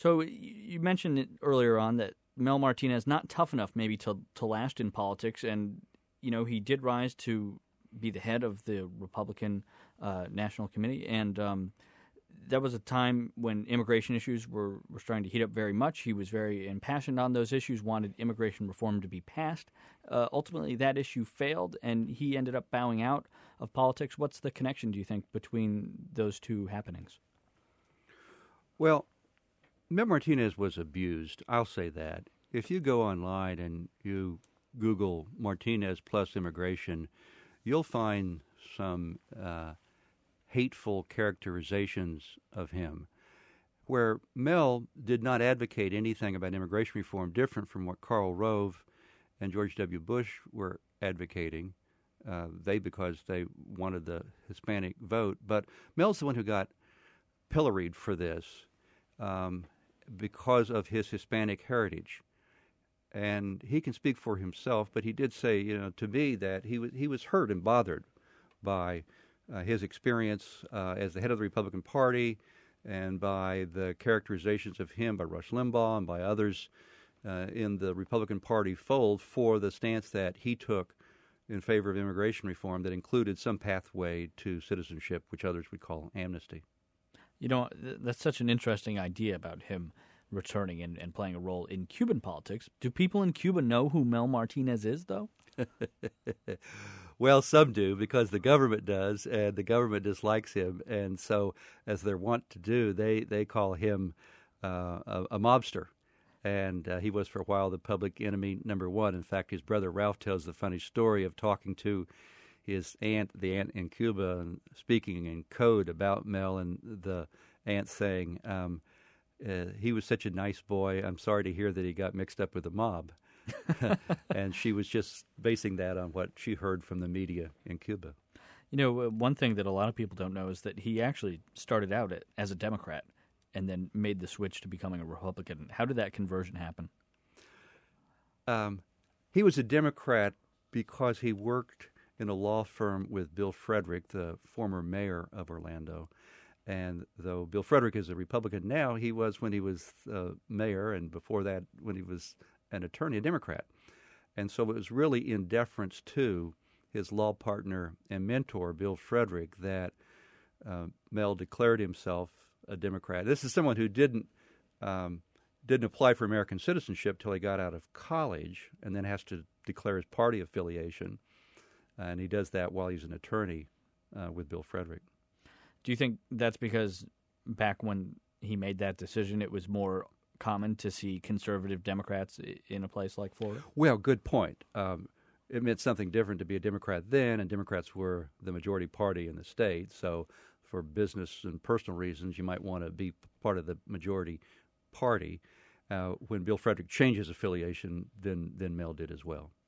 So you mentioned it earlier on that Mel Martinez not tough enough maybe to last in politics, and he did rise to be the head of the Republican National Committee, and that was a time when immigration issues were starting to heat up very much. He was very impassioned on those issues, wanted immigration reform to be passed. Ultimately, that issue failed, and he ended up bowing out of politics. What's the connection, do you think, between those two happenings? Well, Mel Martinez was abused. I'll say that. If you go online and you Google Martinez plus immigration, you'll find some hateful characterizations of him, where Mel did not advocate anything about immigration reform different from what Karl Rove and George W. Bush were advocating. Because they wanted the Hispanic vote. But Mel's the one who got pilloried for this because of his Hispanic heritage. And he can speak for himself, but he did say, to me that he was hurt and bothered by his experience as the head of the Republican Party and by the characterizations of him by Rush Limbaugh and by others in the Republican Party fold for the stance that he took in favor of immigration reform that included some pathway to citizenship, which others would call amnesty. That's such an interesting idea about him returning and playing a role in Cuban politics. Do people in Cuba know who Mel Martinez is, though? Well, some do, because the government does, and the government dislikes him. And so, as they're wont to do, they call him a mobster. And he was, for a while, the public enemy number one. In fact, his brother Ralph tells the funny story of talking to his aunt, the aunt in Cuba, and speaking in code about Mel, and the aunt saying, he was such a nice boy, I'm sorry to hear that he got mixed up with the mob. And she was just basing that on what she heard from the media in Cuba. One thing that a lot of people don't know is that he actually started out as a Democrat and then made the switch to becoming a Republican. How did that conversion happen? He was a Democrat because he worked in a law firm with Bill Frederick, the former mayor of Orlando. And though Bill Frederick is a Republican now, he was when he was mayor, and before that when he was an attorney, a Democrat. And so it was really in deference to his law partner and mentor, Bill Frederick, that Mel declared himself a Democrat. This is someone who didn't apply for American citizenship till he got out of college, and then has to declare his party affiliation. And he does that while he's an attorney with Bill Frederick. Do you think that's because back when he made that decision, it was more common to see conservative Democrats in a place like Florida? Well, good point. It meant something different to be a Democrat then, and Democrats were the majority party in the state. So for business and personal reasons, you might want to be part of the majority party. When Bill Frederick changed his affiliation, then Mel did as well.